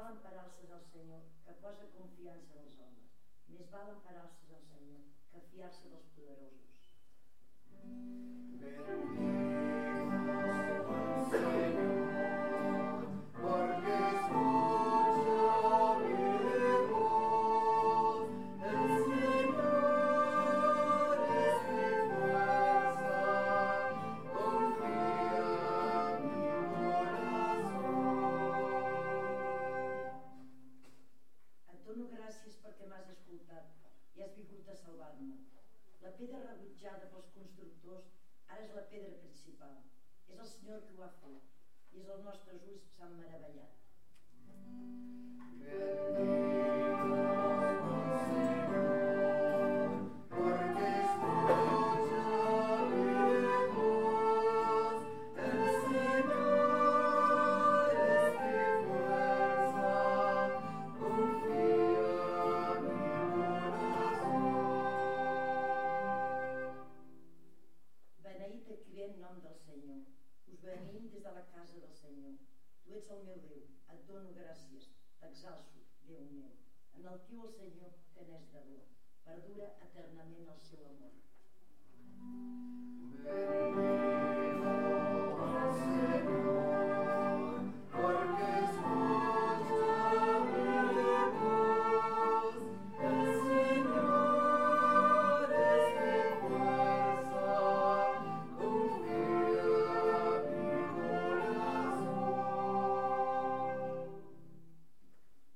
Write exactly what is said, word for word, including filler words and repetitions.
val emparar-se del Senyor que posa confiança en els homes. Més val emparar-se del Senyor que fiar-se dels poderosos. I has vingut a salvar-me. La pedra rebutjada pels constructors ara és la pedra principal. És el Senyor que ho ha fet i és els nostres ulls s'han meravellat. Tu ets el meu Déu, et dono gràcies, t'exalço, Déu meu. Enaltiu el Senyor, que n'és de bo, perdura eternament el seu amor. Amen.